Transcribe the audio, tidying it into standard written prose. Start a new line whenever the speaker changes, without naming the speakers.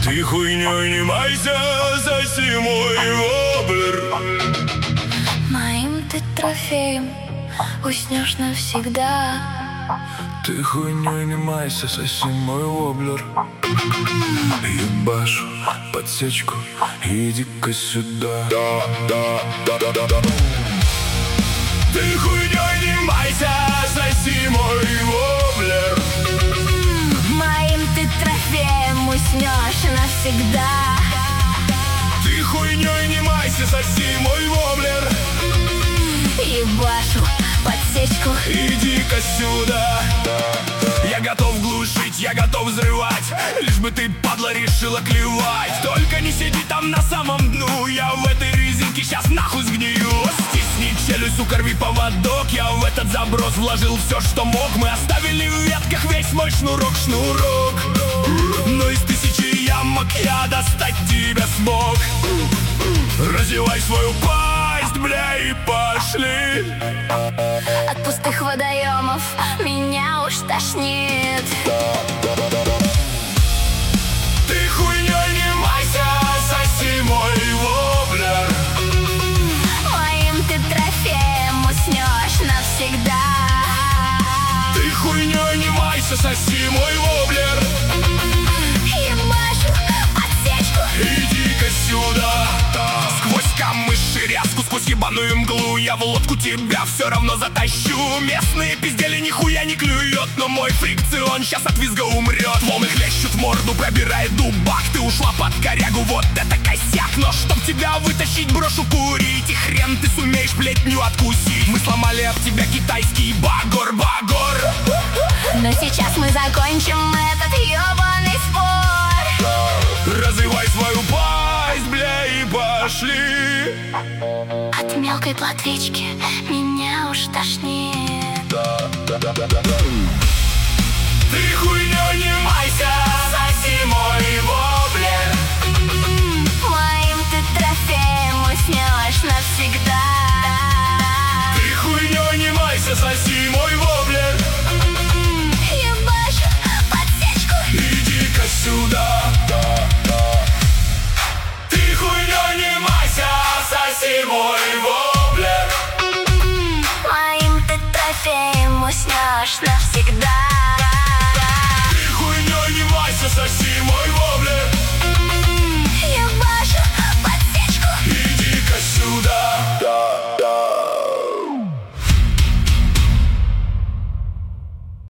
Ты хуйнёй не майся, соси мой воблер.
Моим ты трофеем уснешь навсегда.
Ты хуйнёй не майся, соси мой воблер. Ебашу подсечку, иди-ка сюда. Ты хуйнёй не майся, соси мой воблер.
Моим ты трофеем уснешь навсегда.
Ты хуйнёй не майся, соси мой воблер.
Ебашу подсечку,
иди-ка сюда. Я готов глушить, я готов взрывать, лишь бы ты, падла, решила клевать. Только не сиди там на самом дну, я в этой резинке сейчас нахуй сгнию. Стисни челюсть, укорви поводок, я в этот заброс вложил все, что мог. Мы оставили в ветках весь мой шнурок. Но из тысячи ямок я достать тебя смог. Разевай свою пасть, бля, и пошли.
от пустых водоемов меня уж тошнит.
Ты хуйнёй не майся, соси мой воблер.
Моим ты трофеем уснешь навсегда.
Ты хуйнёй не майся, соси мой воблер.
Ебашу подсечку,
иди-ка сюда. Сквозь камыши ряску, сквозь ебаную мглу я в лодку тебя все равно затащу. Местные пиздели нихуя не клюет, но мой фрикцион сейчас от визга умрет. Волны хлещут в морду, пробирает дубак. Ты ушла под корягу, вот это косяк. Но чтоб тебя вытащить, брошу курить. И хрен ты сумеешь плетню откусить. Мы сломали об тебя китайский багор.
но сейчас мы закончим этот ебаный спор.
Развивай свою пасть, бля, и пошли.
От мелкой плотвички меня уж тошнит.
Ты хуйнёй не майся.